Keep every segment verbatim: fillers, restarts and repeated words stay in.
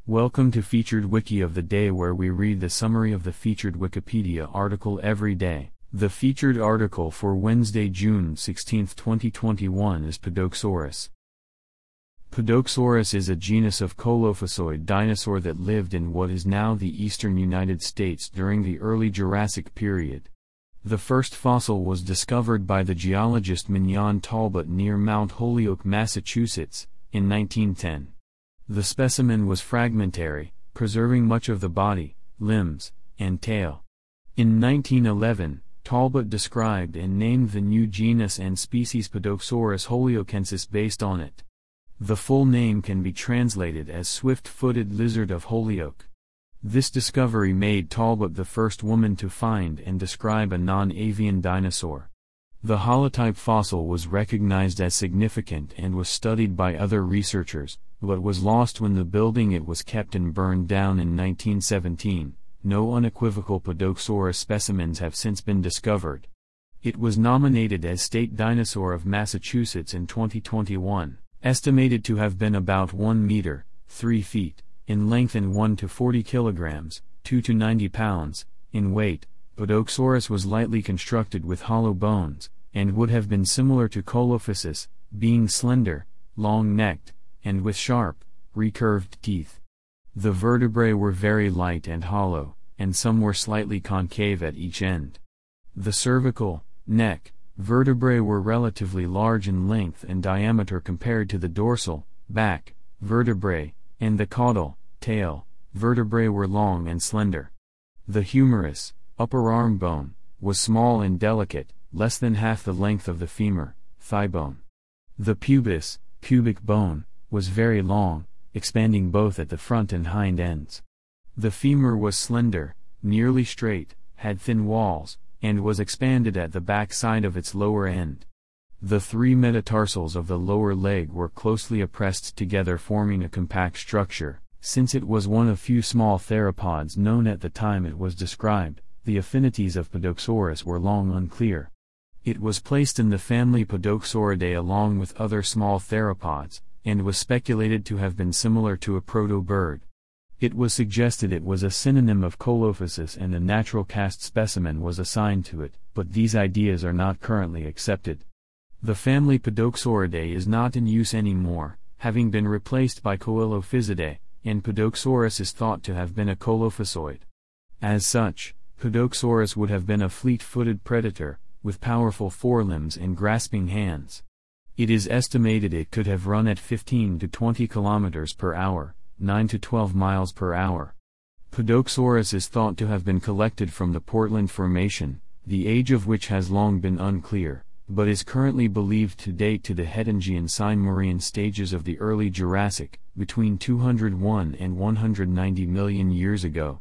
Welcome to Featured Wiki of the Day, where we read the summary of the featured Wikipedia article every day. The featured article for Wednesday, June sixteenth, twenty twenty-one is Podokesaurus. Podokesaurus is a genus of colophysoid dinosaur that lived in what is now the eastern United States during the early Jurassic period. The first fossil was discovered by the geologist Mignon Talbot near Mount Holyoke, Massachusetts, in nineteen ten. The specimen was fragmentary, preserving much of the body, limbs, and tail. In nineteen eleven, Talbot described and named the new genus and species Podokesaurus holyokensis based on it. The full name can be translated as swift-footed lizard of Holyoke. This discovery made Talbot the first woman to find and describe a non-avian dinosaur. The holotype fossil was recognized as significant and was studied by other researchers, but was lost when the building it was kept in burned down in nineteen seventeen. No unequivocal Podokesaurus specimens have since been discovered. It was nominated as State Dinosaur of Massachusetts in twenty twenty-one, estimated to have been about one meter, three feet, in length and one to forty kilograms, two to ninety pounds, in weight. Podokesaurus was lightly constructed with hollow bones, and would have been similar to Colophysis, being slender, long-necked, and with sharp, recurved teeth. The vertebrae were very light and hollow, and some were slightly concave at each end. The cervical, neck, vertebrae were relatively large in length and diameter compared to the dorsal, back, vertebrae, and the caudal, tail, vertebrae were long and slender. The humerus, upper arm bone, was small and delicate, less than half the length of the femur, thigh bone. The pubis, pubic bone, was very long, expanding both at the front and hind ends. The femur was slender, nearly straight, had thin walls, and was expanded at the back side of its lower end. The three metatarsals of the lower leg were closely pressed together, forming a compact structure. Since it was one of few small theropods known at the time it was described, the affinities of Podokesaurus were long unclear. It was placed in the family Podokesauridae along with other small theropods, and was speculated to have been similar to a proto-bird. It was suggested it was a synonym of Colophysis and a natural cast specimen was assigned to it, but these ideas are not currently accepted. The family Podokesauridae is not in use anymore, having been replaced by Coelophysidae, and Podokesaurus is thought to have been a colophysoid. As such, Podokesaurus would have been a fleet-footed predator, with powerful forelimbs and grasping hands. It is estimated it could have run at fifteen to twenty kilometers per hour, nine to twelve miles per hour. Podokesaurus is thought to have been collected from the Portland Formation, the age of which has long been unclear, but is currently believed to date to the Hettinger-Sign-Maurian stages of the early Jurassic, between two hundred one and one hundred ninety million years ago.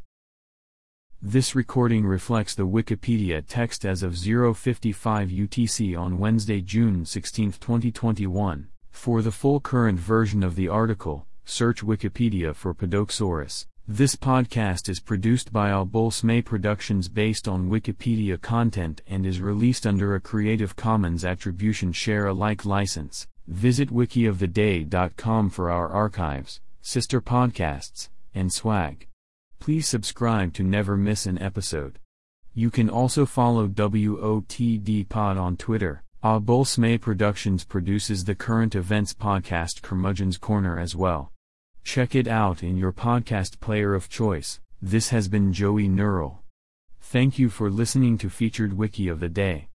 This recording reflects the Wikipedia text as of zero fifty-five U T C on Wednesday, June sixteenth, twenty twenty-one. For the full current version of the article, search Wikipedia for Podokesaurus. This podcast is produced by Albolsme Productions based on Wikipedia content and is released under a Creative Commons Attribution Share Alike license. Visit wiki of the day dot com for our archives, sister podcasts, and swag. Please subscribe to never miss an episode. You can also follow W O T D Pod on Twitter. Albolsme Productions produces the current events podcast Curmudgeon's Corner as well. Check it out in your podcast player of choice. This has been Joey Neural. Thank you for listening to Featured Wiki of the Day.